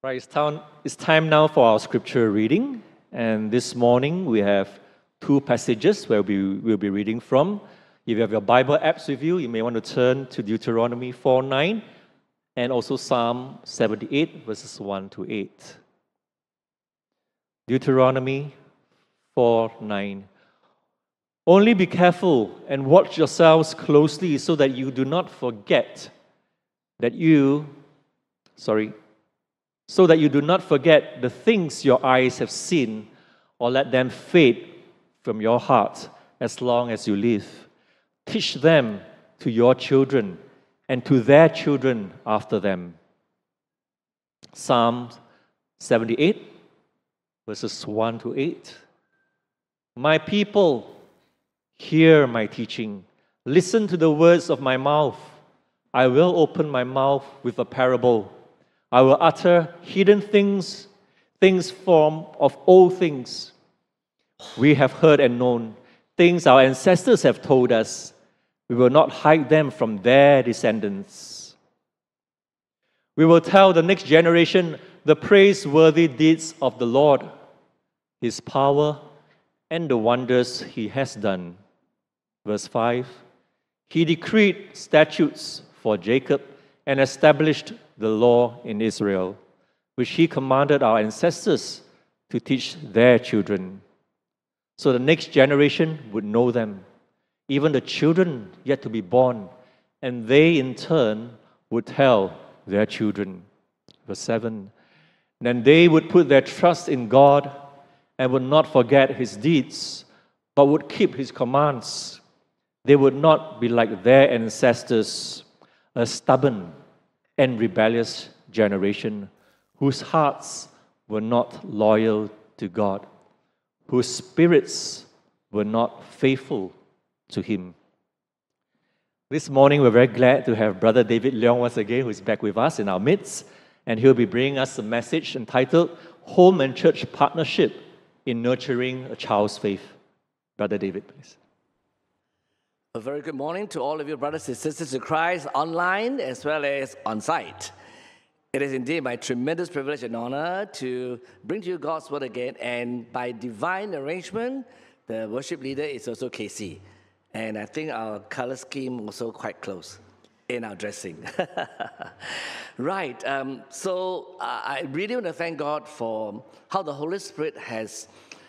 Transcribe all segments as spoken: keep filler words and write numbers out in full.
Right, it's time, it's time now for our scripture reading. And this morning we have two passages where we will be reading from. If you have your Bible apps with you, you may want to turn to Deuteronomy four nine and also Psalm seventy-eight, verses one to eight. Deuteronomy four nine. Only be careful and watch yourselves closely so that you do not forget that you, sorry, so that you do not forget the things your eyes have seen or let them fade from your heart as long as you live. Teach them to your children and to their children after them. Psalm seventy-eight, verses one to eight. My people, hear my teaching. Listen to the words of my mouth. I will open my mouth with a parable. I will utter hidden things, things from of old things we have heard and known, things our ancestors have told us. We will not hide them from their descendants. We will tell the next generation the praiseworthy deeds of the Lord, His power, and the wonders He has done. Verse five, He decreed statutes for Jacob and established the law in Israel, which He commanded our ancestors to teach their children, so the next generation would know them, even the children yet to be born, and they in turn would tell their children. Verse seven, then they would put their trust in God and would not forget His deeds, but would keep His commands. They would not be like their ancestors, a stubborn and rebellious generation whose hearts were not loyal to God, whose spirits were not faithful to Him. This morning, we're very glad to have Brother David Leong once again, who is back with us in our midst, and he'll be bringing us a message entitled Home and Church Partnership in Nurturing a Child's Faith. Brother David, please. A very good morning to all of you brothers and sisters in Christ, online as well as on site. It is indeed my tremendous privilege and honor to bring to you God's word again, and by divine arrangement, the worship leader is also K C. And I think our color scheme also quite close in our dressing. Right, um, so uh, I really want to thank God for how the Holy Spirit has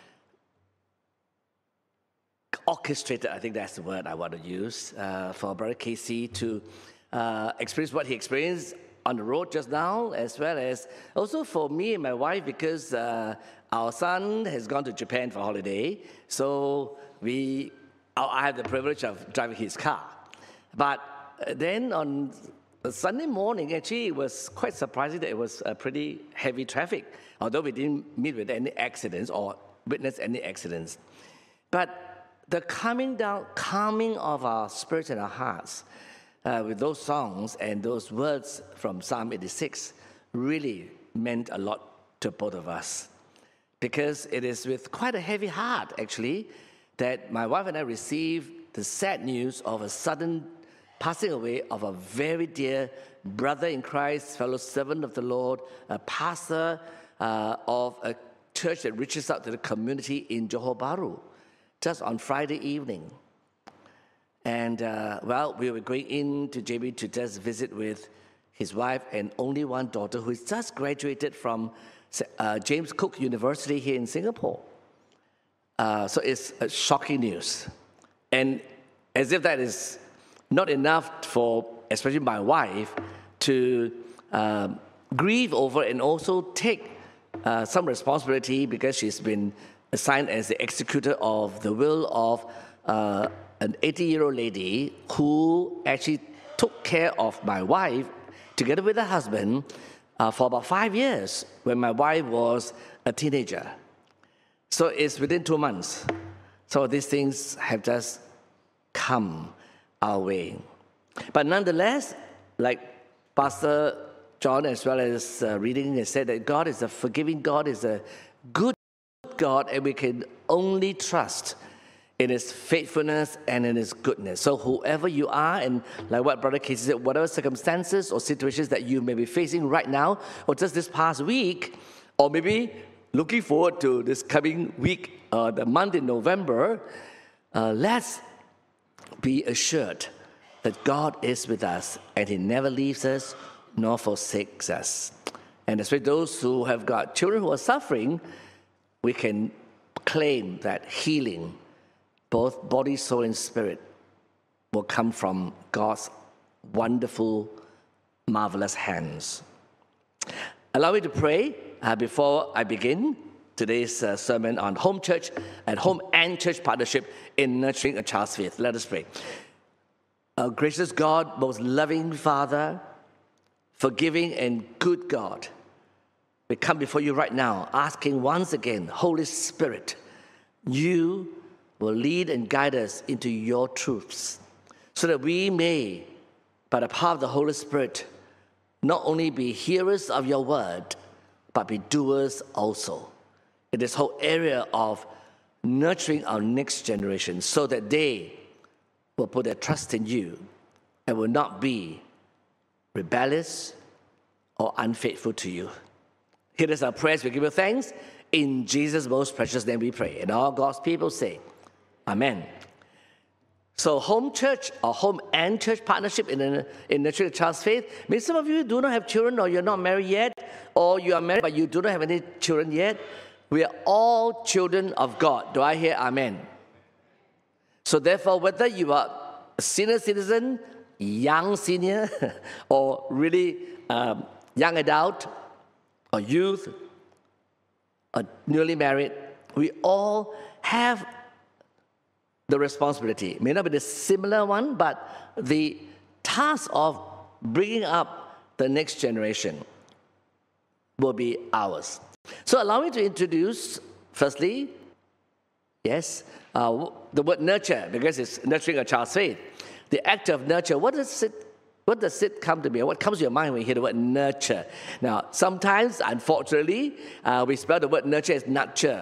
orchestrated, I think that's the word I want to use, uh, for Brother K C to uh, experience what he experienced on the road just now, as well as also for me and my wife, because uh, our son has gone to Japan for holiday, so we, I have the privilege of driving his car. But then on Sunday morning, actually, it was quite surprising that it was a pretty heavy traffic, although we didn't meet with any accidents or witness any accidents. But the calming down, calming of our spirits and our hearts uh, with those songs and those words from Psalm eighty-six really meant a lot to both of us. Because it is with quite a heavy heart, actually, that my wife and I received the sad news of a sudden passing away of a very dear brother in Christ, fellow servant of the Lord, a pastor uh, of a church that reaches out to the community in Johor Bahru, just on Friday evening. And, uh, well, we were going into J B to just visit with his wife and only one daughter who has just graduated from uh, James Cook University here in Singapore. Uh, so it's uh, shocking news. And as if that is not enough for, especially my wife, to um, grieve over and also take uh, some responsibility, because she's been assigned as the executor of the will of uh, an eighty-year-old lady who actually took care of my wife together with her husband uh, for about five years when my wife was a teenager. So it's within two months. So these things have just come our way. But nonetheless, like Pastor John as well as uh, reading has said, that God is a forgiving God, is a good God, and we can only trust in His faithfulness and in His goodness. So whoever you are, and like what Brother Casey said, whatever circumstances or situations that you may be facing right now, or just this past week, or maybe looking forward to this coming week, uh, the month in November, uh, let's be assured that God is with us and He never leaves us nor forsakes us. And especially those who have got children who are suffering, we can claim that healing, both body, soul, and spirit, will come from God's wonderful, marvelous hands. Allow me to pray uh, before I begin today's uh, sermon on home church and home and church partnership in nurturing a child's faith. Let us pray. Our gracious God, most loving Father, forgiving and good God, we come before you right now asking once again, Holy Spirit, you will lead and guide us into your truths so that we may, by the power of the Holy Spirit, not only be hearers of your word, but be doers also in this whole area of nurturing our next generation so that they will put their trust in you and will not be rebellious or unfaithful to you. Here is our prayers. We give you thanks. In Jesus' most precious name we pray. And all God's people say, Amen. So home church or home and church partnership in, a, in nurturing a child's faith means some of you do not have children, or you're not married yet, or you are married but you do not have any children yet. We are all children of God. Do I hear amen? So therefore, whether you are a senior citizen, young senior, or really um, young adult, or youth, or newly married, we all have the responsibility. It may not be the similar one, but the task of bringing up the next generation will be ours. So allow me to introduce, firstly, yes, uh, the word nurture, because it's nurturing a child's faith. The act of nurture, what does it What does it come to me? What comes to your mind when you hear the word nurture? Now, sometimes, unfortunately, uh, we spell the word nurture as nurture.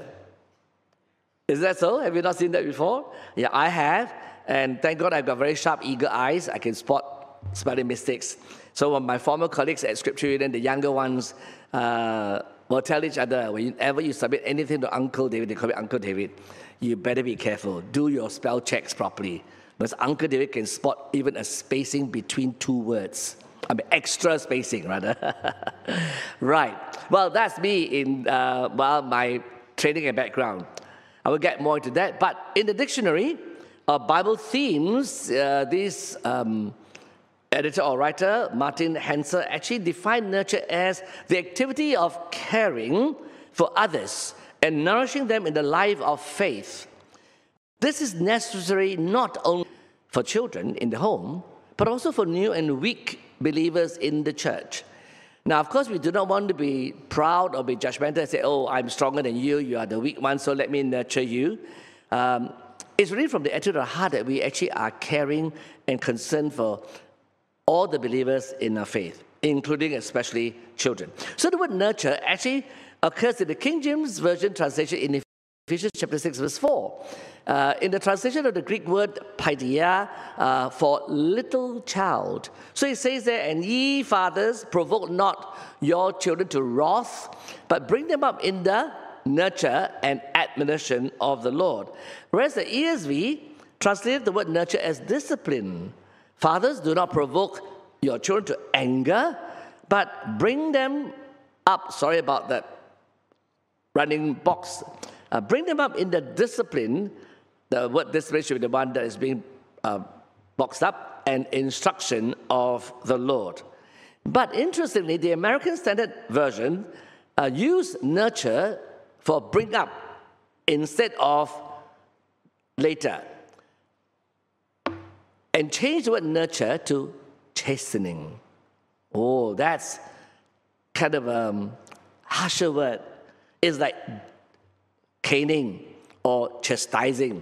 Is that so? Have you not seen that before? Yeah, I have. And thank God I've got very sharp, eager eyes. I can spot spelling mistakes. So when my former colleagues at Scripture Union, the younger ones, uh, will tell each other, whenever you submit anything to Uncle David, they call me Uncle David, you better be careful. Do your spell checks properly. Because Uncle David can spot even a spacing between two words. I mean, extra spacing, rather. Right. Well, that's me in, uh, well, my training and background. I will get more into that. But in the dictionary of Bible themes, uh, this um, editor or writer, Martin Hanser, actually defined nurture as the activity of caring for others and nourishing them in the life of faith. This is necessary not only for children in the home, but also for new and weak believers in the church. Now, of course, we do not want to be proud or be judgmental and say, oh, I'm stronger than you, you are the weak one, so let me nurture you. Um, it's really from the attitude of the heart that we actually are caring and concerned for all the believers in our faith, including especially children. So the word nurture actually occurs in the King James Version translation in Ephesians chapter six, verse four. Uh, in the translation of the Greek word paideia, uh, for little child. So it says there, and ye fathers, provoke not your children to wrath, but bring them up in the nurture and admonition of the Lord. Whereas the E S V translated the word nurture as discipline. Fathers, do not provoke your children to anger, but bring them up. Sorry about that running box. Uh, bring them up in the discipline. The word discipline should be the one that is being uh, boxed up, and instruction of the Lord. But interestingly, the American Standard Version uh, used nurture for bring up instead of later, and changed the word nurture to chastening. Oh, that's kind of a harsher word. It's like caning or chastising.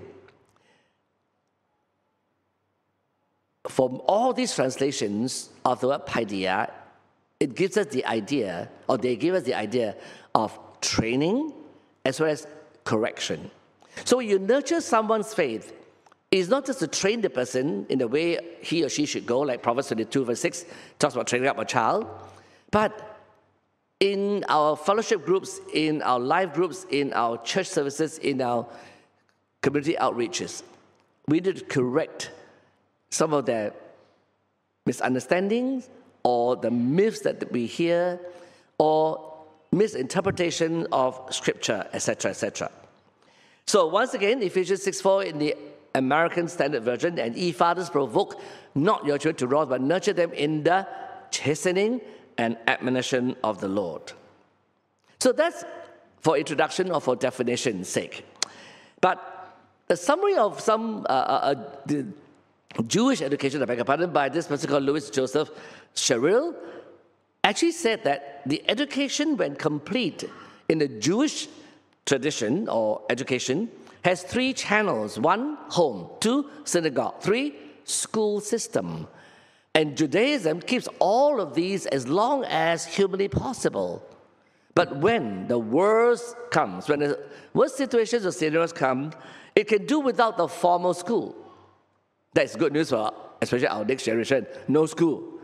From all these translations of the word paideia, it gives us the idea, or they give us the idea of training as well as correction. So you nurture someone's faith. It's not just to train the person in the way he or she should go, like Proverbs twenty-two, verse six talks about training up a child. But in our fellowship groups, in our life groups, in our church services, in our community outreaches, we need to correct some of the misunderstandings or the myths that we hear or misinterpretation of Scripture, et cetera, et cetera. So once again, Ephesians six four in the American Standard Version, and ye fathers provoke not your children to wrath, but nurture them in the chastening and admonition of the Lord. So that's for introduction or for definition's sake. But a summary of some uh, uh, the Jewish education, I beg your pardon, by this person called Louis Joseph Sherrill, actually said that the education, when complete in the Jewish tradition or education, has three channels. One, home. Two, synagogue. Three, school system. And Judaism keeps all of these as long as humanly possible. But when the worst comes, when the worst situations or scenarios come, it can do without the formal school. That's good news for especially our next generation. No school.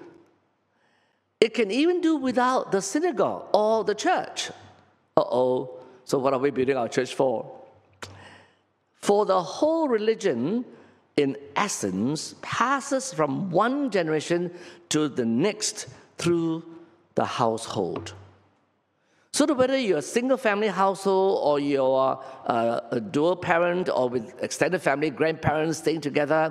It can even do without the synagogue or the church. Uh-oh. So what are we building our church for? For the whole religion, in essence, passes from one generation to the next through the household. So that whether you're a single-family household or you're a, a dual parent or with extended family, grandparents staying together,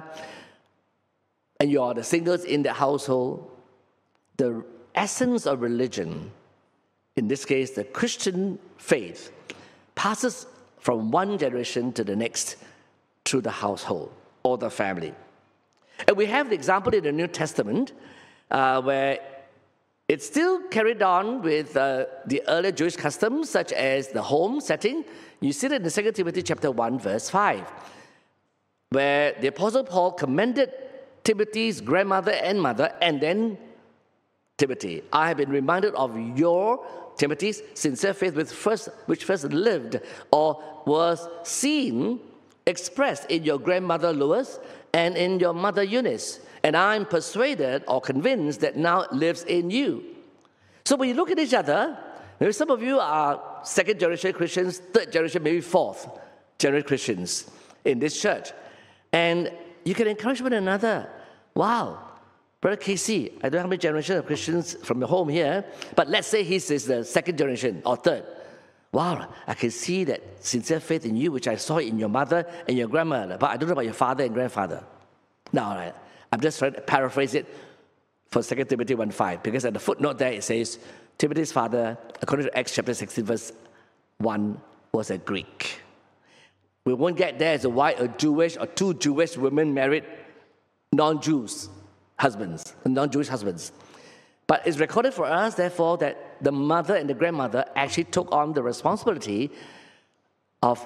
and you're the singles in the household, the essence of religion, in this case, the Christian faith, passes from one generation to the next through the household or the family. And we have the example in the New Testament uh, where it's still carried on with uh, the earlier Jewish customs, such as the home setting. You see that in Second Timothy chapter one, verse five, where the Apostle Paul commended Timothy's grandmother and mother, and then Timothy, I have been reminded of your, Timothy's, sincere faith with first, which first lived or was seen, expressed in your grandmother Lois and in your mother Eunice. And I'm persuaded or convinced that now it lives in you. So when you look at each other, maybe some of you are second generation Christians, third generation, maybe fourth generation Christians in this church. And you can encourage one another. Wow. Brother Casey, I don't know how many generations of Christians from your home here, but let's say he's is the second generation or third. Wow, I can see that sincere faith in you, which I saw in your mother and your grandmother, but I don't know about your father and grandfather. Now, I'm just trying to paraphrase it for Second Timothy one five, because at the footnote there it says, Timothy's father, according to Acts chapter sixteen, verse one, was a Greek. We won't get there as to why a Jewish or two Jewish women married non-Jews husbands, non-Jewish husbands. But it's recorded for us, therefore, that the mother and the grandmother actually took on the responsibility of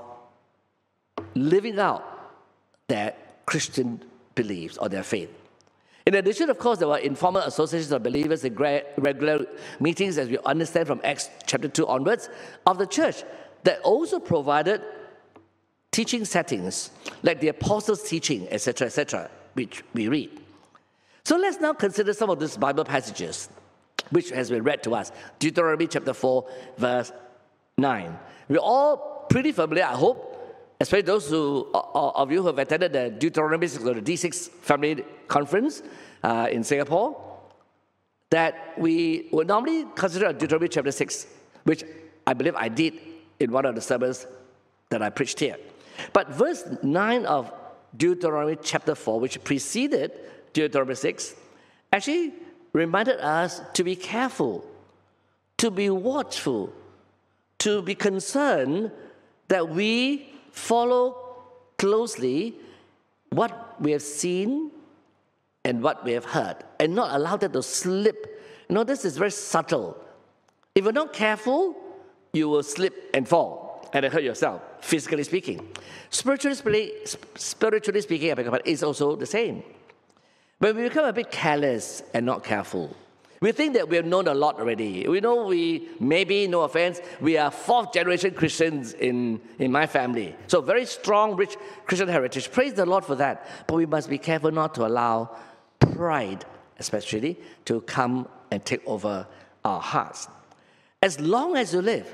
living out their Christian beliefs or their faith. In addition, of course, there were informal associations of believers in regular meetings, as we understand from Acts chapter two onwards, of the church that also provided teaching settings, like the apostles' teaching, et cetera, et cetera, which we read. So let's now consider some of these Bible passages, which has been read to us. Deuteronomy chapter four, verse nine. We're all pretty familiar, I hope, especially those who, of you who have attended the Deuteronomy or the D six Family Conference uh, in Singapore, that we would normally consider Deuteronomy chapter six, which I believe I did in one of the sermons that I preached here. But verse nine of Deuteronomy chapter four, which preceded Deuteronomy six, actually reminded us to be careful, to be watchful, to be concerned that we follow closely what we have seen and what we have heard, and not allow that to slip. You know, this is very subtle. If you're not careful, you will slip and fall and hurt yourself, physically speaking. Spiritually, spiritually speaking, it's also the same. When we become a bit careless and not careful, We think that we have known a lot already. We know we, maybe, no offense, we are fourth generation Christians in, in my family. So very strong, rich Christian heritage. Praise the Lord for that. But we must be careful not to allow pride, especially, to come and take over our hearts. As long as you live,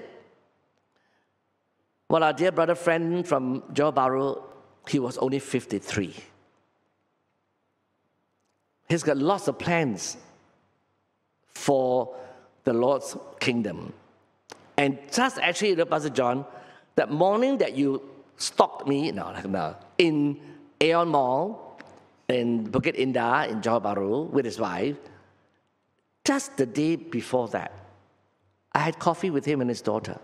well, our dear brother friend from Johor Bahru, he was only fifty-three. He's got lots of plans for the Lord's kingdom. And just actually, Pastor John, that morning that you stalked me no, no, in Aeon Mall, in Bukit Indah, in Johor Bahru, with his wife, just the day before that, I had coffee with him and his daughter.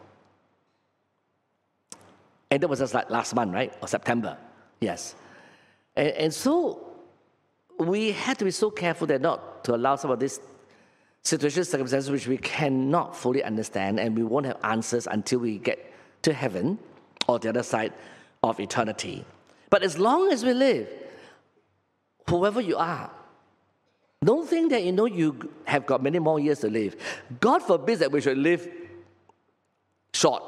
And that was just like last month, right? Or September, yes. And, and so we had to be so careful that not to allow some of these situations, circumstances which we cannot fully understand, and we won't have answers until we get to heaven or the other side of eternity. But as long as we live, whoever you are, don't think that you know you have got many more years to live. God forbid that we should live short.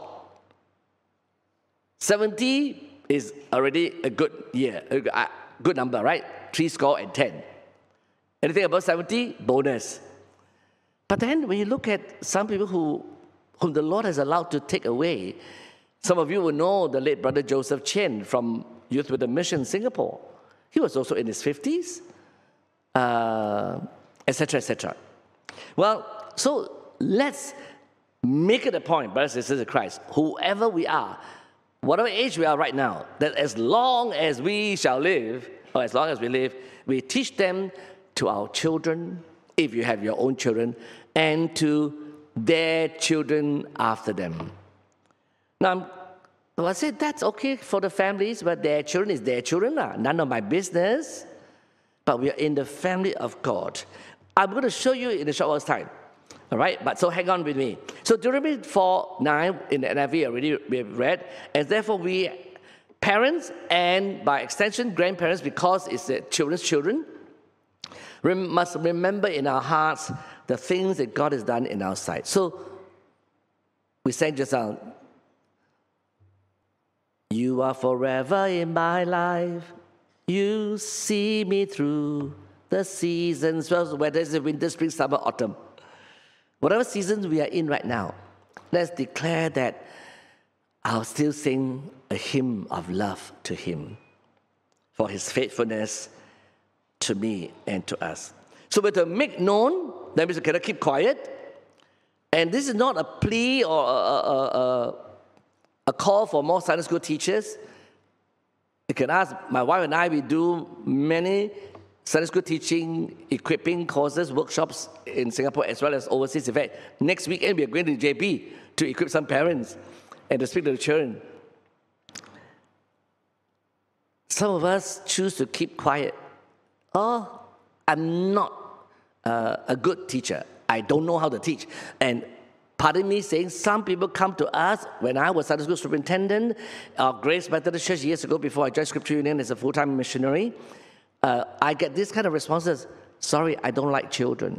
seventy is already a good year, a good number, right? Three score and ten. Anything above seventy, bonus. But then when you look at some people who, whom the Lord has allowed to take away, some of you will know the late brother Joseph Chen from Youth with a Mission Singapore. He was also in his fifties, uh, et cetera, et cetera. Well, so let's make it a point, brothers and sisters of Christ, whoever we are, whatever age we are right now, that as long as we shall live, or as long as we live, we teach them to our children, if you have your own children, and to their children after them. Now, well, I said that's okay for the families, but their children is their children, none of my business. But we are in the family of God. I'm going to show you in a short while's time. All right, but so hang on with me. So Deuteronomy four nine in the N I V already we have read, and therefore we, parents and by extension grandparents, because it's the children's children, must remember in our hearts the things that God has done in our sight. So we sang just now, you are forever in my life. You see me through the seasons, whether it's winter, spring, summer, autumn. Whatever season we are in right now, let's declare that I'll still sing a hymn of love to Him for His faithfulness to me and to us. So we're to make known, that means we cannot keep quiet. And this is not a plea or a, a, a, a call for more Sunday school teachers. You can ask, my wife and I, we do many Sunday school teaching, equipping courses, workshops in Singapore as well as overseas. In fact, next weekend we are going to J B to equip some parents and to speak to the children. Some of us choose to keep quiet. Oh, I'm not uh, a good teacher. I don't know how to teach. And pardon me saying, some people come to us when I was Sunday school superintendent of Grace Methodist Church years ago before I joined Scripture Union as a full-time missionary. Uh, I get this kind of responses, sorry, I don't like children.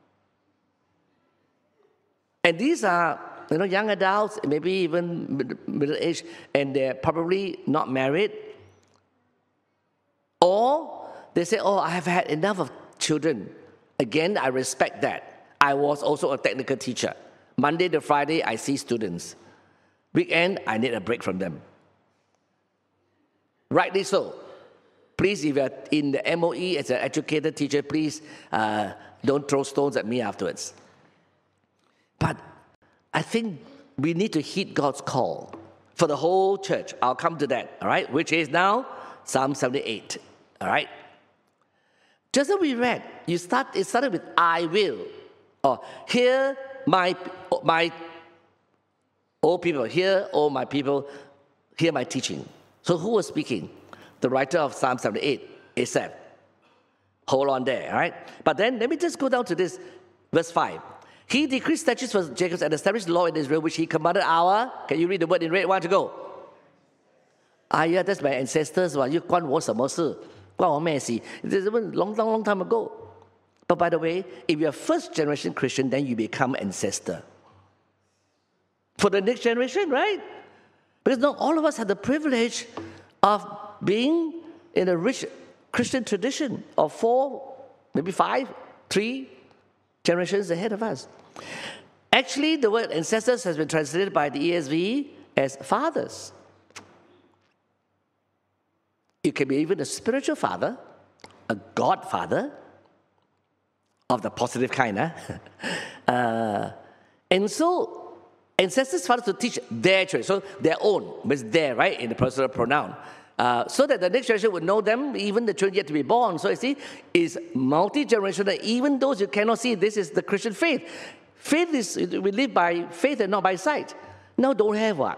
And these are you know, young adults, maybe even middle age, and they're probably not married. Or they say, oh, I have had enough of children. Again, I respect that. I was also a technical teacher. Monday to Friday, I see students. Weekend, I need a break from them. Rightly so. Please, if you're in the M O E as an educated teacher, please uh, don't throw stones at me afterwards. But I think we need to heed God's call for the whole church. I'll come to that, all right? Which is now Psalm seventy-eight, all right? Just as we read, you start, it started with I will. Or hear my, my, oh people, hear, oh my people, hear my teaching. So who was speaking? The writer of Psalm seventy-eight, Asaph. Hold on there, all right? But then let me just go down to this, verse five. He decreed statutes for Jacob and established law in Israel, which he commanded our, can you read the word in red? One to go. Ah, yeah, that's my ancestors. You 关我什么事? 关我咩事? This is a long, long, long time ago. But by the way, if you're first generation Christian, then you become ancestor for the next generation, right? Because not all of us have the privilege of being in a rich Christian tradition of four, maybe five, three generations ahead of us. Actually, the word ancestors has been translated by the E S V as fathers. You can be even a spiritual father, a godfather of the positive kind. Huh? uh, and so, ancestors, fathers to teach their children, so their own, means their, right, in the personal pronoun. Uh, so that the next generation would know them, even the children yet to be born. So you see, it's multi-generational. Even those you cannot see, this is the Christian faith. Faith is, we live by faith and not by sight. Now don't have what?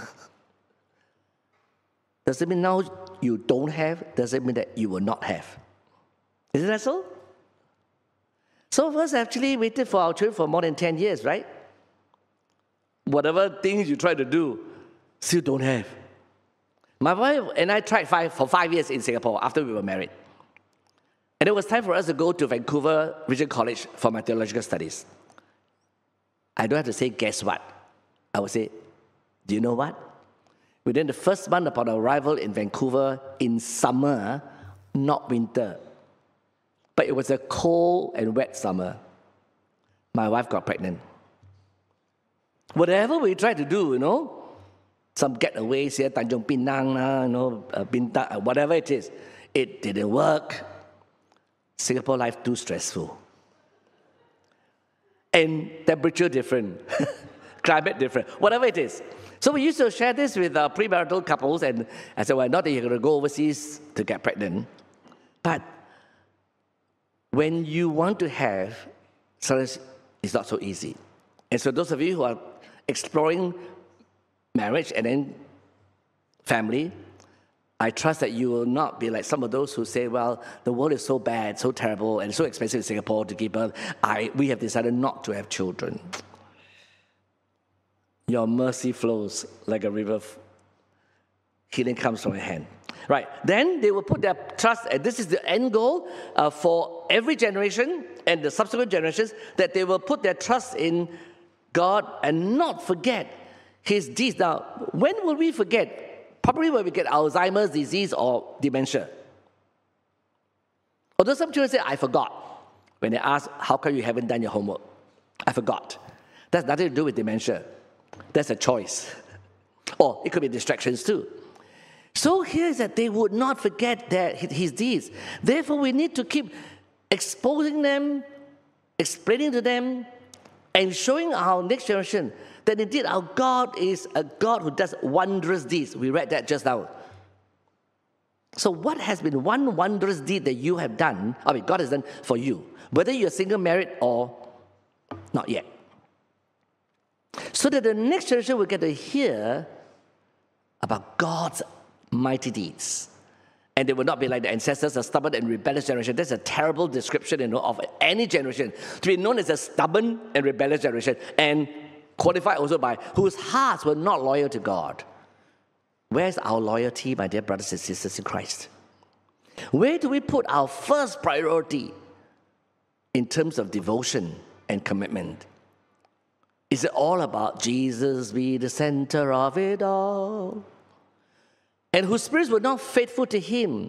Does it mean now you don't have? Does it mean that you will not have? Isn't that so? Some of us actually waited for our children for more than ten years, right? Whatever things you try to do, still don't have. My wife and I tried five, for five years in Singapore after we were married. And it was time for us to go to Vancouver Regent College for my theological studies. I don't have to say, guess what? I would say, do you know what? Within the first month upon arrival in Vancouver in summer, not winter, but it was a cold and wet summer, my wife got pregnant. Whatever we tried to do, you know, some getaways here, Tanjung Pinang, you know, uh, Bintang, uh, whatever it is, it didn't work. Singapore life too stressful. And temperature different, climate different, whatever it is. So we used to share this with uh, premarital couples, and I said, well, not that you're going to go overseas to get pregnant, but when you want to have, sometimes it's not so easy. And so those of you who are exploring marriage and then family, I trust that you will not be like some of those who say, well, the world is so bad, so terrible, and so expensive in Singapore to give birth. I, we have decided not to have children. Your mercy flows like a river. Healing comes from your hand. Right, then they will put their trust, and this is the end goal uh, for every generation and the subsequent generations, that they will put their trust in God and not forget His deeds. Now, when will we forget? Probably when we get Alzheimer's disease or dementia. Although some children say, I forgot. When they ask, how come you haven't done your homework? I forgot. That's nothing to do with dementia. That's a choice. Or it could be distractions too. So here is that they would not forget their, his deeds. Therefore, we need to keep exposing them, explaining to them, and showing our next generation that indeed our God is a God who does wondrous deeds. We read that just now. So what has been one wondrous deed that you have done, I mean, God has done for you, whether you're single, married, or not yet? So that the next generation will get to hear about God's mighty deeds. And they will not be like the ancestors, a stubborn and rebellious generation. That's a terrible description, you know, of any generation. To be known as a stubborn and rebellious generation, and qualified also by whose hearts were not loyal to God. Where's our loyalty, my dear brothers and sisters in Christ? Where do we put our first priority in terms of devotion and commitment? Is it all about Jesus be the center of it all? And whose spirits were not faithful to Him.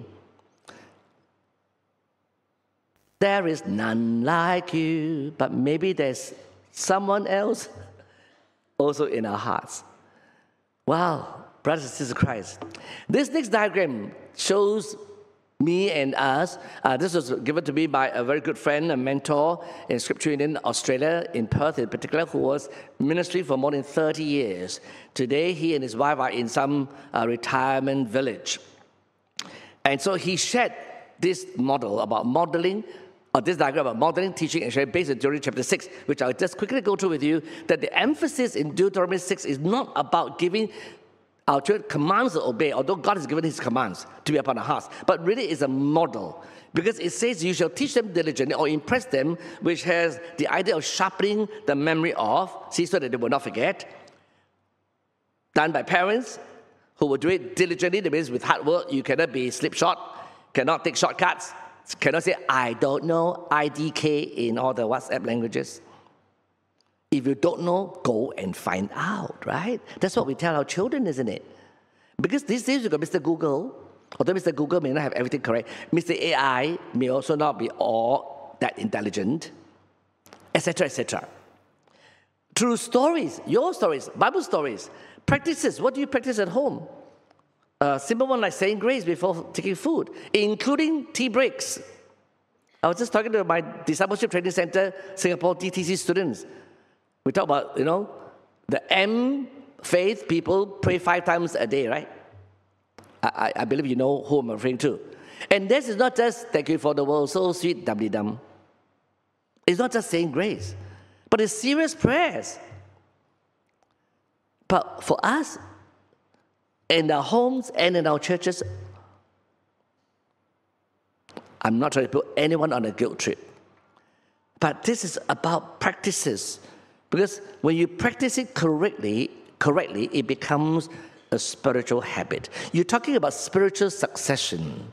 There is none like you, but maybe there's someone else also in our hearts. Wow, brothers and sisters of Christ. This next diagram shows me and us. Uh, this was given to me by a very good friend, a mentor in Scripture Union Australia, in Perth in particular, who was ministry for more than thirty years. Today, he and his wife are in some uh, retirement village. And so he shared this model about modeling, or this diagram about modeling, teaching, and sharing based on Deuteronomy chapter six, which I'll just quickly go through with you, that the emphasis in Deuteronomy six is not about giving our children commands to obey, although God has given His commands to be upon our hearts, but really is a model, because it says you shall teach them diligently or impress them, which has the idea of sharpening the memory of, see, so that they will not forget. Done by parents who will do it diligently, that means with hard work. You cannot be slipshod, cannot take shortcuts, cannot say, I don't know, I D K in all the WhatsApp languages. If you don't know, go and find out, right? That's what we tell our children, isn't it? Because these days you've got Mister Google, although Mister Google may not have everything correct, Mister A I may also not be all that intelligent, et cetera, et cetera. Through stories, your stories, Bible stories, practices, what do you practice at home? A simple one like saying grace before taking food, including tea breaks. I was just talking to my Discipleship Training Center, Singapore D T C students. We talk about, you know, the M faith people pray five times a day, right? I, I believe you know who I'm referring to. And this is not just thank you for the world, so sweet, dum-de-dum. It's not just saying grace, but it's serious prayers. But for us, in our homes and in our churches, I'm not trying to put anyone on a guilt trip, but this is about practices. Because when you practice it correctly, correctly, it becomes a spiritual habit. You're talking about spiritual succession.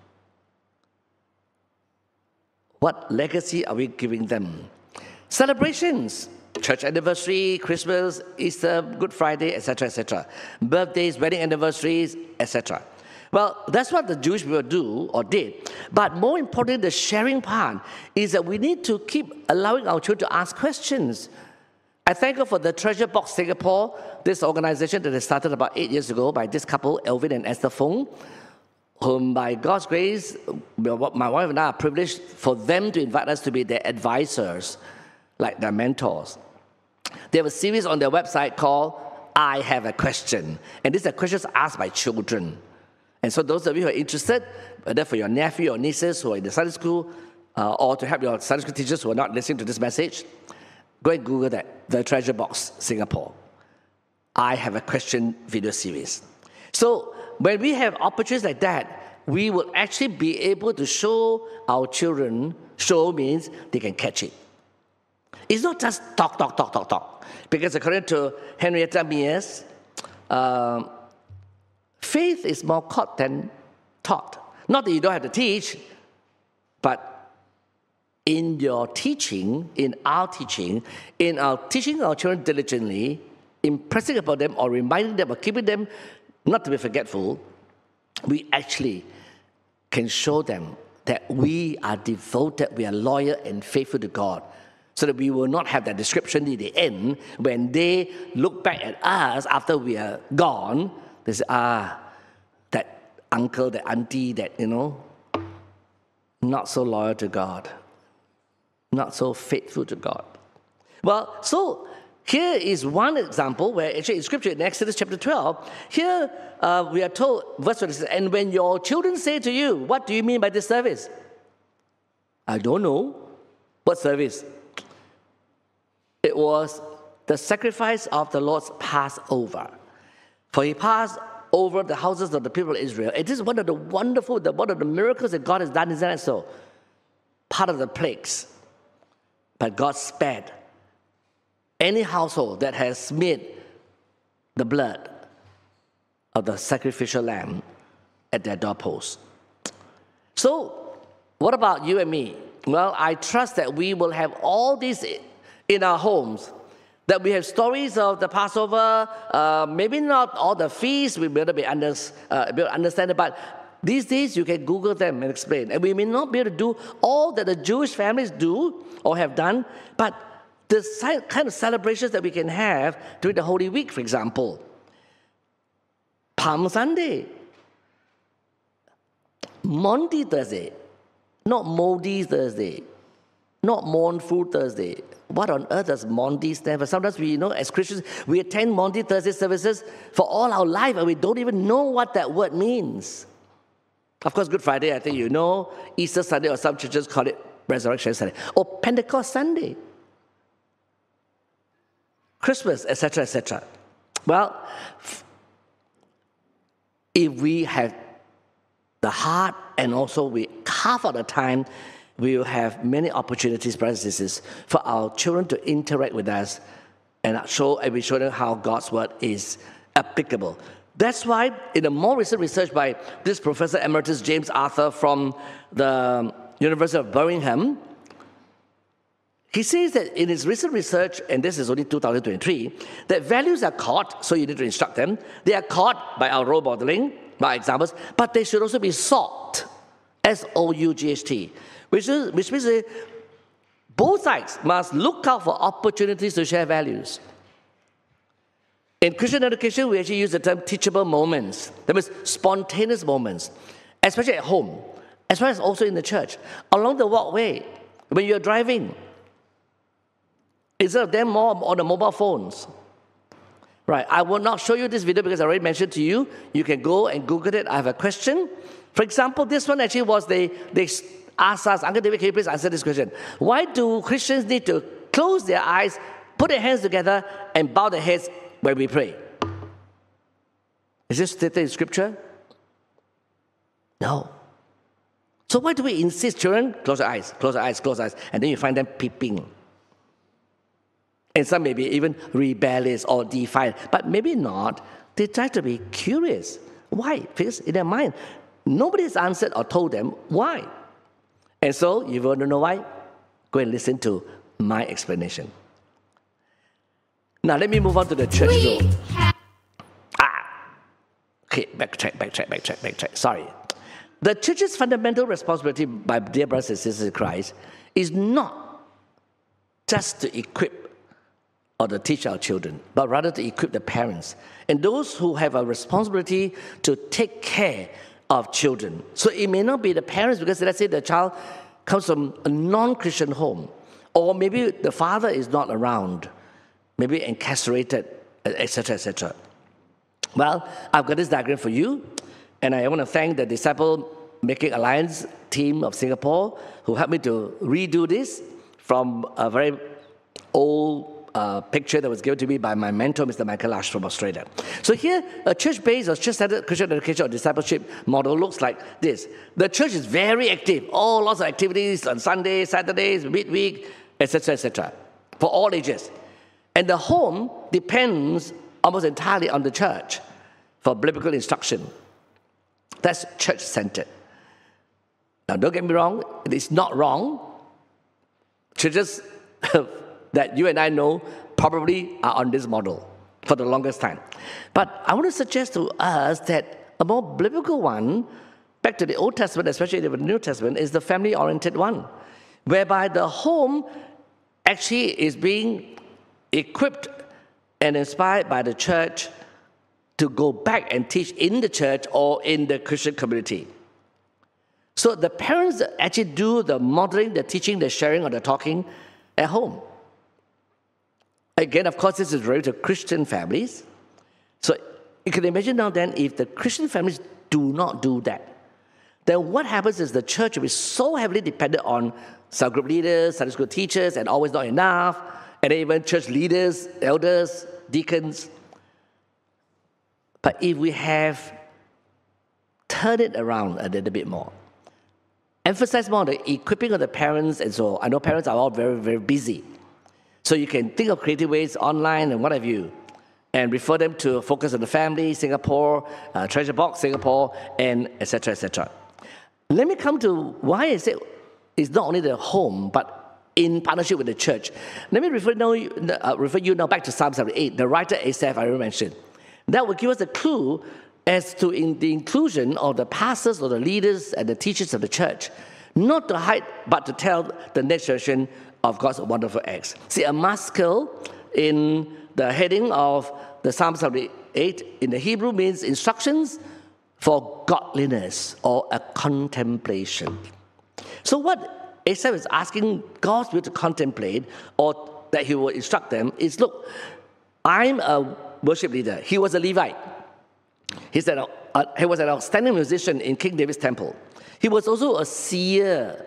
What legacy are we giving them? Celebrations, church anniversary, Christmas, Easter, Good Friday, et cetera, et cetera. Birthdays, wedding anniversaries, et cetera. Well, that's what the Jewish people do or did. But more importantly, the sharing part is that we need to keep allowing our children to ask questions. I thank God for the Treasure Box Singapore, this organization that was started about eight years ago by this couple, Elvin and Esther Fong, whom by God's grace, my wife and I are privileged for them to invite us to be their advisors, like their mentors. They have a series on their website called I Have a Question. And these are questions asked by children. And so those of you who are interested, whether for your nephew or nieces who are in the Sunday school, uh, or to help your Sunday school teachers who are not listening to this message, go and Google that, the Treasure Box Singapore. I Have a Question video series. So when we have opportunities like that, we will actually be able to show our children, show means they can catch it. It's not just talk, talk, talk, talk, talk. Because according to Henrietta Mears, uh, faith is more caught than taught. Not that you don't have to teach, but in your teaching, in our teaching, in our teaching our children diligently, impressing upon them or reminding them or keeping them not to be forgetful, we actually can show them that we are devoted, we are loyal and faithful to God, so that we will not have that description in the end when they look back at us after we are gone. They say, ah, that uncle, that auntie, that, you know, not so loyal to God, not so faithful to God. Well, so here is one example where actually in Scripture, in Exodus chapter twelve, here uh, we are told, verse twenty-six, and when your children say to you, what do you mean by this service? I don't know. What service? It was the sacrifice of the Lord's Passover. For he passed over the houses of the people of Israel. It is one of the wonderful, the, one of the miracles that God has done, isn't it so? Part of the plagues. But God spared any household that has smeared the blood of the sacrificial lamb at their doorposts. So, what about you and me? Well, I trust that we will have all these in our homes, that we have stories of the Passover, uh, maybe not all the feasts, we better be, under, uh, be able to understand it, but these days you can Google them and explain. And we may not be able to do all that the Jewish families do or have done, but the kind of celebrations that we can have during the Holy Week, for example. Palm Sunday, Maundy Thursday, not Moldy Thursday, not Mournful Thursday. What on earth does Maundy stand for? Sometimes we, you know, as Christians, we attend Maundy Thursday services for all our life and we don't even know what that word means. Of course, Good Friday, I think you know. Easter Sunday, or some churches call it Resurrection Sunday. Or Pentecost Sunday. Christmas, et cetera, et cetera. Well, if we have the heart and also we carve out the time, we will have many opportunities, brothers and sisters, for our children to interact with us and show and we show them how God's word is applicable. That's why in a more recent research by this Professor Emeritus James Arthur from the University of Birmingham, he says that in his recent research, and this is only two thousand twenty-three, that values are caught, so you need to instruct them. They are caught by our role modeling, by examples, but they should also be sought, S O U G H T, which, is, which means that both sides must look out for opportunities to share values. In Christian education, we actually use the term teachable moments. That means spontaneous moments, especially at home, as well as also in the church. Along the walkway, when you're driving, instead of them more on the mobile phones. Right, I will not show you this video because I already mentioned to you. You can go and Google it. I have a question. For example, this one actually was they, they asked us, Uncle David, can you please answer this question? Why do Christians need to close their eyes, put their hands together, and bow their heads when we pray? Is this stated in Scripture? No. So why do we insist, children, close your eyes, close your eyes, close your eyes, and then you find them peeping? And some may be even rebellious or defiant, but maybe not. They try to be curious. Why? Because in their mind, nobody has answered or told them why. And so, you want to know why? Go and listen to my explanation. Now, let me move on to the church role. Ah! Okay, backtrack, backtrack, backtrack, backtrack. Sorry. The church's fundamental responsibility, my dear brothers and sisters in Christ, is not just to equip or to teach our children, but rather to equip the parents and those who have a responsibility to take care of children. So it may not be the parents, because let's say the child comes from a non-Christian home, or maybe the father is not around, maybe incarcerated, et cetera, et cetera. Well, I've got this diagram for you, and I want to thank the Disciple Making Alliance team of Singapore who helped me to redo this from a very old Uh, picture that was given to me by my mentor, Mister Michael Lash from Australia. So here, a church-based or church-centered Christian education or discipleship model looks like this. The church is very active. Oh, lots of activities on Sundays, Saturdays, midweek, et cetera, et cetera, for all ages. And the home depends almost entirely on the church for biblical instruction. That's church-centered. Now, don't get me wrong. It's not wrong. Churches that you and I know probably are on this model for the longest time. But I want to suggest to us that a more biblical one, back to the Old Testament, especially the New Testament, is the family-oriented one, whereby the home actually is being equipped and inspired by the church to go back and teach in the church or in the Christian community. So the parents actually do the modeling, the teaching, the sharing, or the talking at home. Again, of course, this is related to Christian families. So you can imagine now then, if the Christian families do not do that, then what happens is the church will be so heavily dependent on cell group leaders, Sunday school teachers, and always not enough, and then even church leaders, elders, deacons. But if we have turned it around a little bit more, emphasize more on the equipping of the parents, and so I know parents are all very, very busy. So you can think of creative ways online and what have you, and refer them to Focus on the Family, Singapore, uh, Treasure Box, Singapore, and et cetera, et cetera. Let me come to why I say it's not only the home, but in partnership with the church. Let me refer, now, uh, refer you now back to Psalm seventy-eight, the writer Asaph I already mentioned. That will give us a clue as to in the inclusion of the pastors or the leaders and the teachers of the church, not to hide, but to tell the next generation of God's wonderful acts. See, a maskil in the heading of the Psalm seventy-eight in the Hebrew means instructions for godliness or a contemplation. So what Asaph is asking God's people to contemplate, or that he will instruct them, is look, I'm a worship leader. He was a Levite. He's an, uh, he was an outstanding musician in King David's temple. He was also a seer.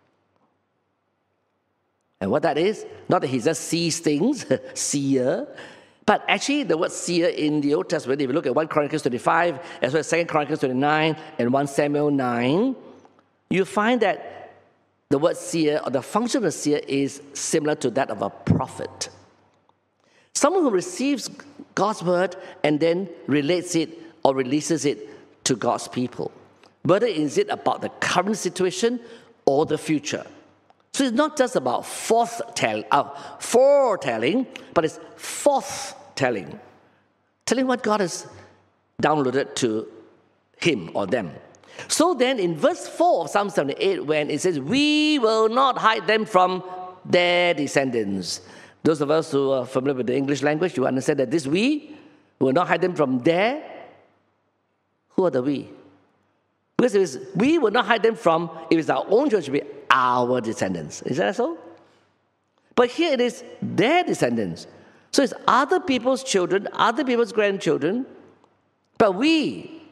And what that is, not that he just sees things, seer, but actually the word seer in the Old Testament, if you look at First Chronicles twenty-five, as well as Second Chronicles twenty-nine and First Samuel nine, you find that the word seer, or the function of a seer, is similar to that of a prophet. Someone who receives God's word and then relates it or releases it to God's people. Whether is it about the current situation or the future. So it's not just about forth-tell, uh, foretelling, but it's forth-telling. Telling what God has downloaded to him or them. So then in verse four of Psalm seventy-eight, when it says, we will not hide them from their descendants. Those of us who are familiar with the English language, you understand that this we will not hide them from their. Who are the we? Because if it's, we will not hide them from, if it's our own children, it should be our descendants. Is that so? But here it is their descendants. So it's other people's children, other people's grandchildren, but we.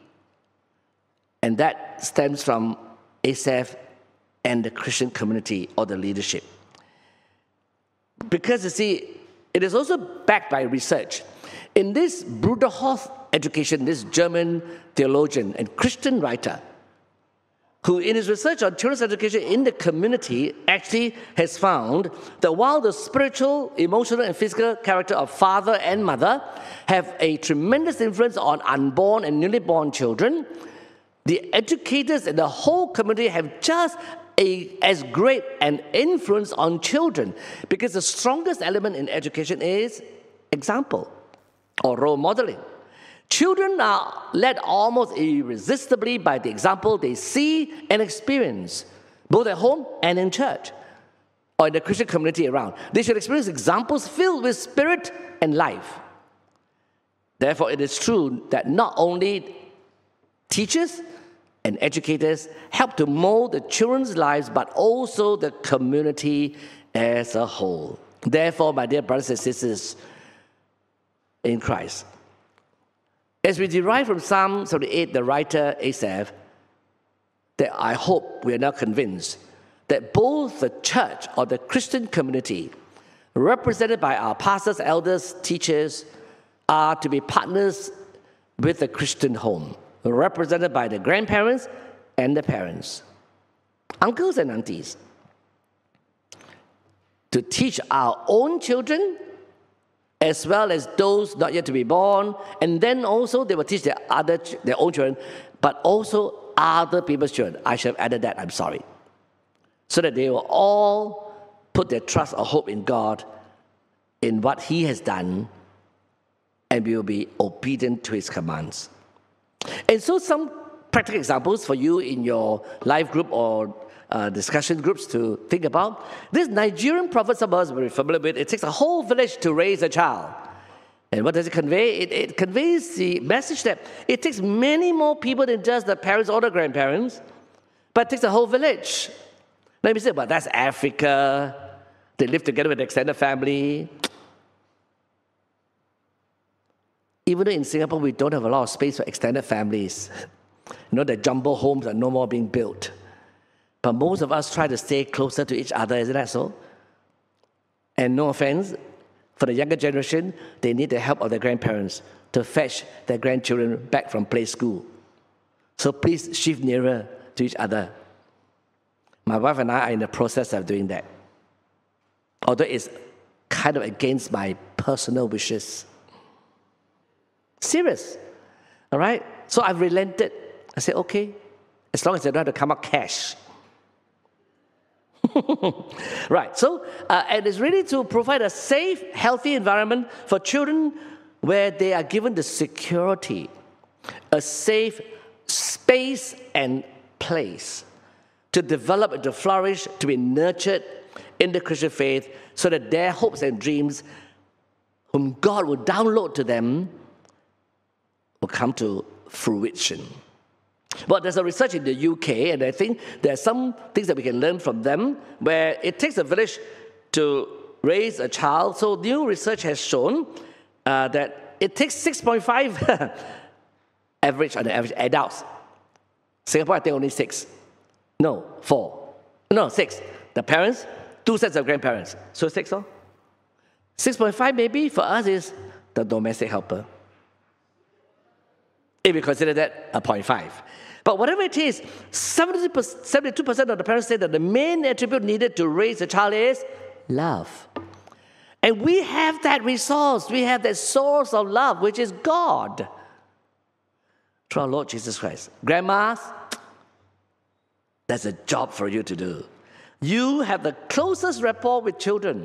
And that stems from Asaph and the Christian community or the leadership. Because you see, it is also backed by research. In this Bruderhof education, this German theologian and Christian writer, who in his research on children's education in the community actually has found that while the spiritual, emotional, and physical character of father and mother have a tremendous influence on unborn and newly born children, the educators and the whole community have just a, as great an influence on children, because the strongest element in education is example or role modeling. Children are led almost irresistibly by the example they see and experience, both at home and in church, or in the Christian community around. They should experience examples filled with spirit and life. Therefore, it is true that not only teachers and educators help to mold the children's lives, but also the community as a whole. Therefore, my dear brothers and sisters in Christ, as we derive from Psalm seventy-eight, the writer Asaph, that I hope we are now convinced that both the church or the Christian community, represented by our pastors, elders, teachers, are to be partners with the Christian home, represented by the grandparents and the parents, uncles and aunties, to teach our own children as well as those not yet to be born, and then also they will teach their other their own children, but also other people's children. I should have added that, I'm sorry. So that they will all put their trust or hope in God, in what He has done, and we will be obedient to His commands. And so some practical examples for you in your life group or uh, discussion groups to think about. This Nigerian proverb, some of us are very familiar with, it takes a whole village to raise a child. And what does it convey? It, it conveys the message that it takes many more people than just the parents or the grandparents, but it takes a whole village. Let me say, well, that's Africa. They live together with the extended family. Even though in Singapore we don't have a lot of space for extended families. You know, the jumbo homes are no more being built. But most of us try to stay closer to each other, isn't that so? And no offense, for the younger generation, they need the help of their grandparents to fetch their grandchildren back from play school. So please shift nearer to each other. My wife and I are in the process of doing that. Although it's kind of against my personal wishes. Serious, all right? So I've relented. I said, okay, as long as they don't have to come out cash. Right, so, uh, and it's really to provide a safe, healthy environment for children where they are given the security, a safe space and place to develop and to flourish, to be nurtured in the Christian faith, so that their hopes and dreams, whom God will download to them, will come to fruition. But there's a research in the U K, and I think there are some things that we can learn from them, where it takes a village to raise a child. So new research has shown uh, that it takes six point five average on the average adults. Singapore, I think only six. No, four. No, six. The parents, two sets of grandparents. So six, huh? six point five maybe for us is the domestic helper, if we consider that a zero point five. But whatever it is, seventy-two percent of the parents say that the main attribute needed to raise a child is love. And we have that resource, we have that source of love, which is God, through our Lord Jesus Christ. Grandmas, That's a job for you to do. You have the closest rapport with children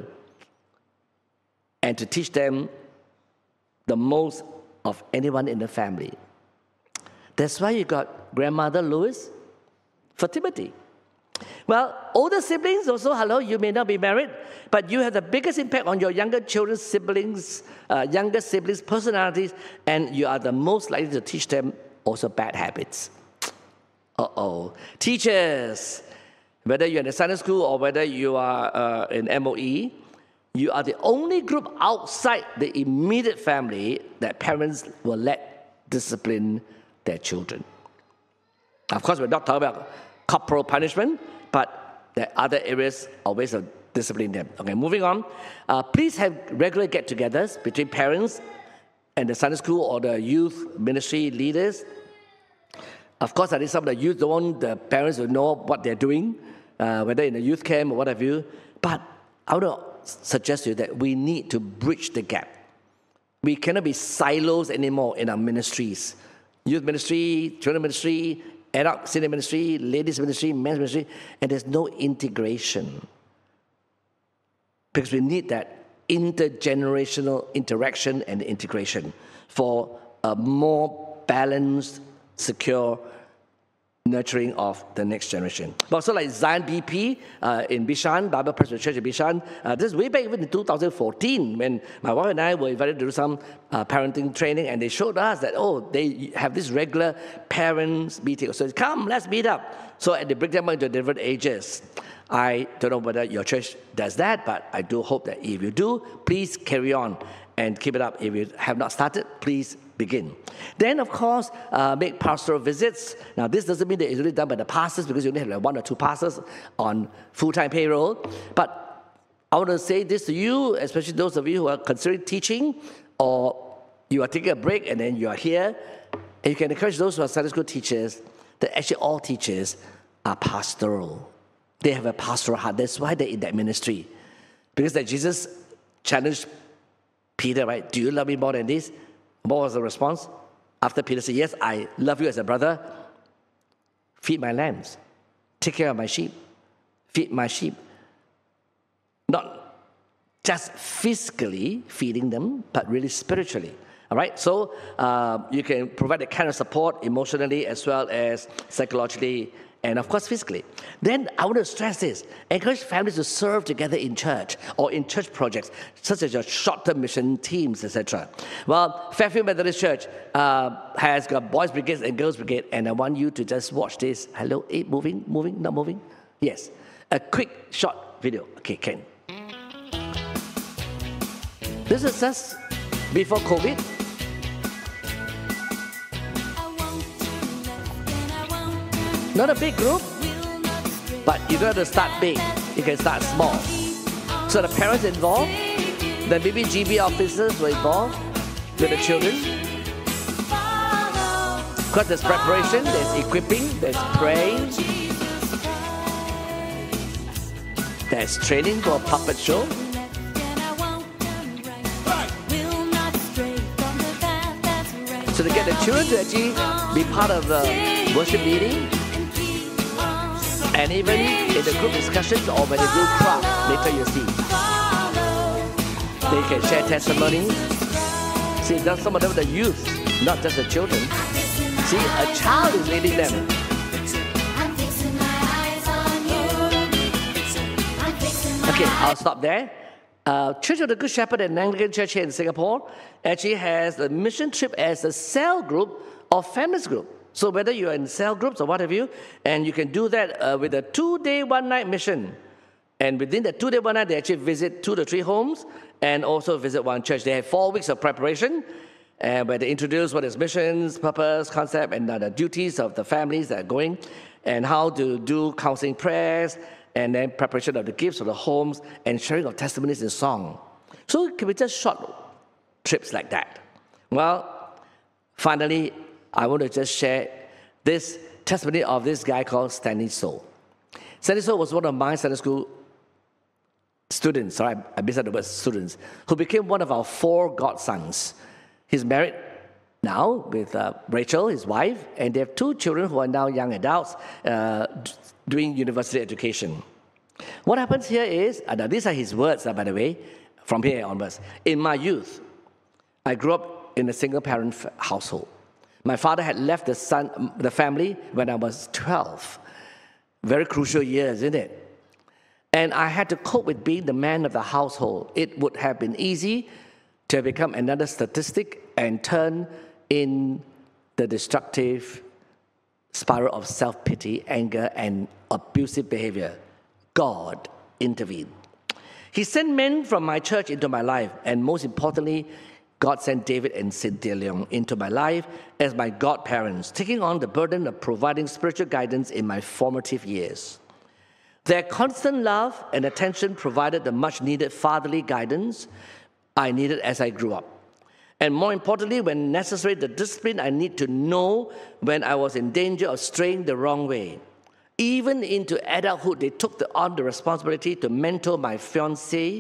and to teach them the most of anyone in the family. That's why you got grandmother Lois for Timothy. Well, older siblings also, hello, you may not be married, but you have the biggest impact on your younger children's siblings, uh, younger siblings' personalities, and you are the most likely to teach them also bad habits. Uh-oh. Teachers, whether you're in a Sunday school or whether you are uh, in M O E, you are the only group outside the immediate family that parents will let discipline their children. Of course, we're not talking about corporal punishment, but there are other areas or ways of disciplining them. Okay, moving on. Uh, please have regular get-togethers between parents and the Sunday school or the youth ministry leaders. Of course, I think some of the youth don't want the parents to know what they're doing, uh, whether in a youth camp or what have you. But I would suggest to you that we need to bridge the gap. We cannot be silos anymore in our ministries. Youth ministry, children ministry, adult senior ministry, ladies ministry, men's ministry, and there's no integration. Because we need that intergenerational interaction and integration for a more balanced, secure nurturing of the next generation. But also like Zion B P uh, in Bishan, Bible Presbyterian Church in Bishan, uh, this is way back even in two thousand fourteen when my wife and I were invited to do some uh, parenting training, and they showed us that, oh, they have this regular parents meeting. So come, let's meet up. So and they break them up into different ages. I don't know whether your church does that, but I do hope that if you do, please carry on and keep it up. If you have not started, please begin. Then, of course, uh, make pastoral visits. Now, this doesn't mean that it's only done by the pastors because you only have like one or two pastors on full-time payroll. But I want to say this to you, especially those of you who are considering teaching or you are taking a break and then you are here. And you can encourage those who are Sunday school teachers that actually all teachers are pastoral. They have a pastoral heart. That's why they're in that ministry. Because that Jesus challenged Peter, right? Do you love me more than this? What was the response? After Peter said, yes, I love you as a brother. Feed my lambs. Take care of my sheep. Feed my sheep. Not just physically feeding them, but really spiritually. All right? So uh, you can provide that kind of support emotionally as well as psychologically and, of course, physically. Then I want to stress this. Encourage families to serve together in church or in church projects, such as your short-term mission teams, et cetera. Well, Fairfield Methodist Church uh, has got boys' brigades and girls' brigade, and I want you to just watch this. Hello, eh, moving, moving, not moving? Yes. A quick, short video. Okay, Ken. This is just before COVID. Not a big group, but you don't have to start big. You can start small. So the parents involved, the B B G B officers were involved with the children. Because there's preparation, there's equipping, there's praying, there's training for a puppet show. So to get the children to actually be part of the worship meeting, and even in the group discussions or when they do craft, later you see. They can share testimonies. See, now some of them are the youth, not just the children. See, a child is leading them. Okay, I'll stop there. Uh, Church of the Good Shepherd and Anglican Church here in Singapore actually has a mission trip as a cell group or families group. So whether you're in cell groups or what have you, and you can do that uh, with a two-day, one-night mission. And within the two-day, one-night, they actually visit two to three homes and also visit one church. They have four weeks of preparation uh, where they introduce what is missions, purpose, concept, and uh, the duties of the families that are going, and how to do counseling prayers, and then preparation of the gifts of the homes, and sharing of testimonies in song. So it can be just short trips like that. Well, finally, I want to just share this testimony of this guy called Stanley So. Stanley So was one of my Sunday school students, sorry, I missed out the word students, who became one of our four godsons. He's married now with uh, Rachel, his wife, and they have two children who are now young adults uh, doing university education. What happens here is, uh, now these are his words, uh, by the way, from here onwards. In my youth, I grew up in a single-parent f- household. My father had left the, son, the family when I was twelve. Very crucial years, isn't it? And I had to cope with being the man of the household. It would have been easy to become another statistic and turn in the destructive spiral of self-pity, anger, and abusive behavior. God intervened. He sent men from my church into my life, and most importantly, God sent David and Cynthia Leong into my life as my godparents, taking on the burden of providing spiritual guidance in my formative years. Their constant love and attention provided the much-needed fatherly guidance I needed as I grew up. And more importantly, when necessary, the discipline I need to know when I was in danger of straying the wrong way. Even into adulthood, they took the, on the responsibility to mentor my fiancée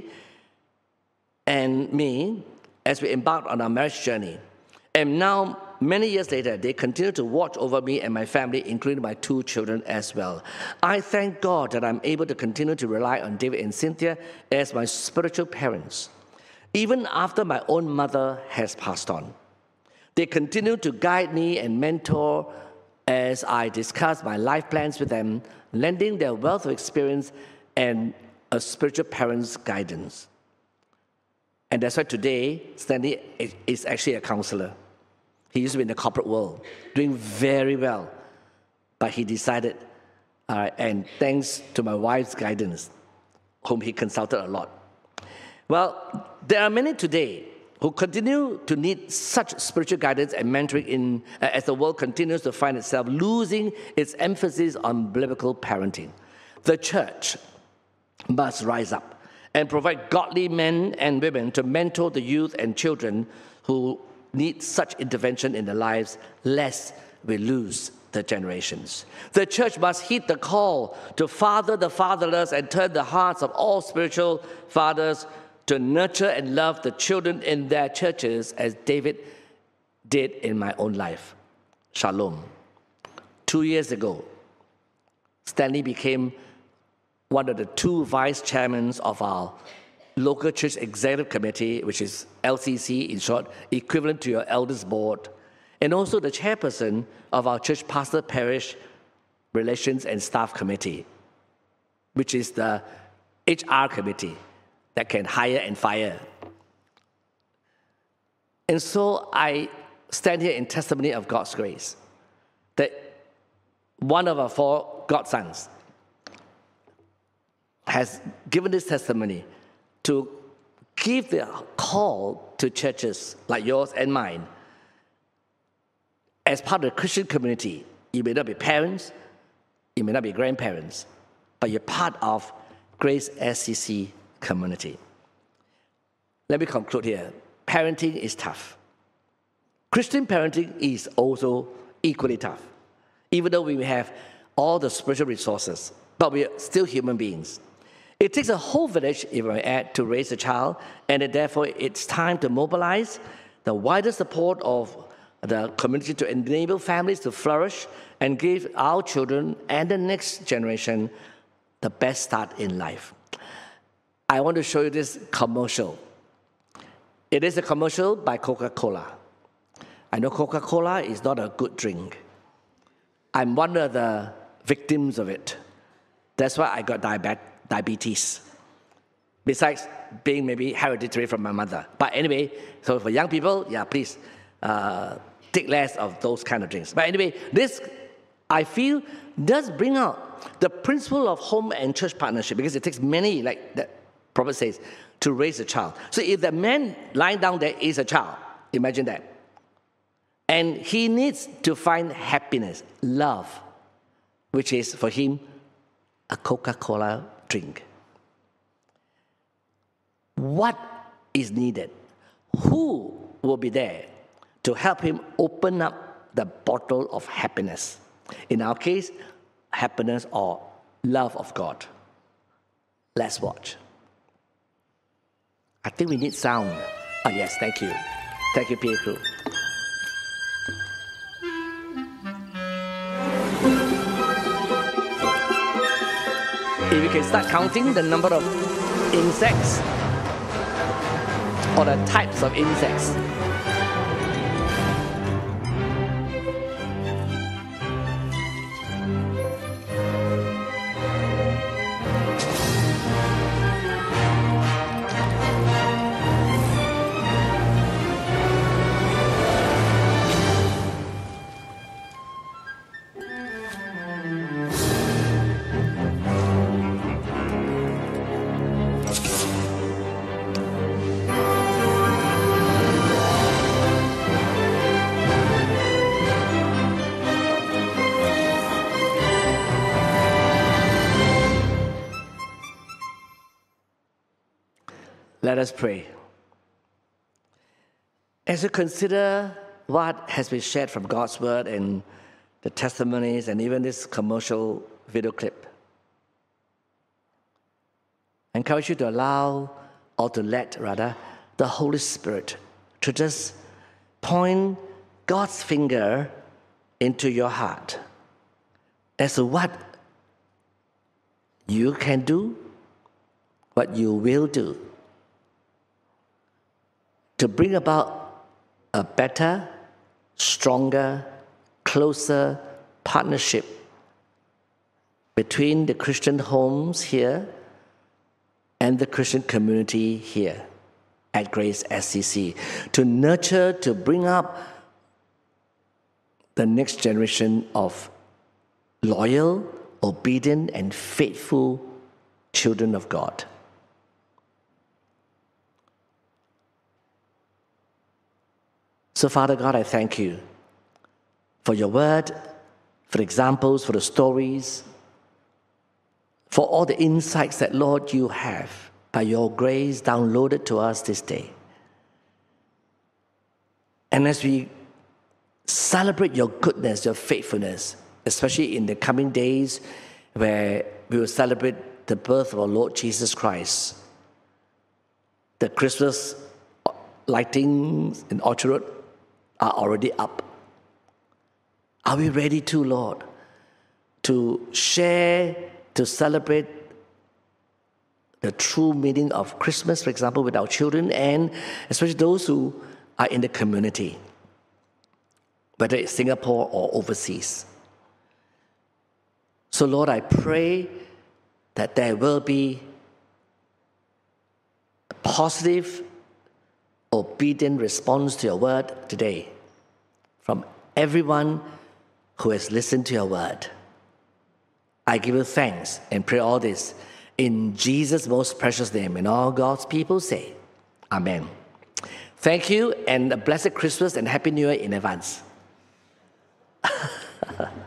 and me as we embarked on our marriage journey. And now, many years later, they continue to watch over me and my family, including my two children as well. I thank God that I'm able to continue to rely on David and Cynthia as my spiritual parents, even after my own mother has passed on. They continue to guide me and mentor as I discuss my life plans with them, lending their wealth of experience and a spiritual parent's guidance. And that's why today, Stanley is actually a counselor. He used to be in the corporate world, doing very well. But he decided, uh, and thanks to my wife's guidance, whom he consulted a lot. Well, there are many today who continue to need such spiritual guidance and mentoring in, uh, as the world continues to find itself losing its emphasis on biblical parenting. The church must rise up and provide godly men and women to mentor the youth and children who need such intervention in their lives, lest we lose the generations. The church must heed the call to father the fatherless and turn the hearts of all spiritual fathers to nurture and love the children in their churches as David did in my own life. Shalom. Two years ago, Stanley became one of the two vice chairmen of our local church executive committee, which is L C C in short, equivalent to your elders board, and also the chairperson of our church pastor parish relations and staff committee, which is the H R committee that can hire and fire. And so I stand here in testimony of God's grace that one of our four godsons has given this testimony to give the call to churches like yours and mine. As part of the Christian community, you may not be parents, you may not be grandparents, but you're part of Grace S C C community. Let me conclude here. Parenting is tough. Christian parenting is also equally tough, even though we have all the spiritual resources, but we are still human beings. It takes a whole village, if I add, to raise a child, and therefore it's time to mobilize the wider support of the community to enable families to flourish and give our children and the next generation the best start in life. I want to show you this commercial. It is a commercial by Coca-Cola. I know Coca-Cola is not a good drink. I'm one of the victims of it. That's why I got diabetes. diabetes, besides being maybe hereditary from my mother. But anyway, so for young people, yeah, please uh, take less of those kind of drinks. But anyway, this, I feel, does bring out the principle of home and church partnership, because it takes many, like the prophet says, to raise a child. So if the man lying down there is a child, imagine that. And he needs to find happiness, love, which is for him a Coca-Cola drink. What is needed? Who will be there to help him open up the bottle of happiness? In our case, happiness or love of God. Let's watch. I think we need sound. Oh yes, thank you. Thank you, P A crew. if you can start counting the number of insects or the types of insects. Let us pray. As you consider what has been shared from God's word and the testimonies and even this commercial video clip, I encourage you to allow, or to let rather, the Holy Spirit to just point God's finger into your heart as to what you can do, what you will do, to bring about a better, stronger, closer partnership between the Christian homes here and the Christian community here at Grace S C C, to nurture, to bring up the next generation of loyal, obedient, and faithful children of God. So, Father God, I thank you for your word, for the examples, for the stories, for all the insights that, Lord, you have, by your grace, downloaded to us this day. And as we celebrate your goodness, your faithfulness, especially in the coming days where we will celebrate the birth of our Lord Jesus Christ, the Christmas lightings in Orchard Road are already up. Are we ready to, Lord, to share, to celebrate the true meaning of Christmas, for example, with our children, and especially those who are in the community, whether it's Singapore or overseas? So, Lord, I pray that there will be a positive, obedient response to your word today from everyone who has listened to your word. I give you thanks and pray all this in Jesus' most precious name, and all God's people say, Amen. Thank you, and a blessed Christmas and Happy New Year in advance.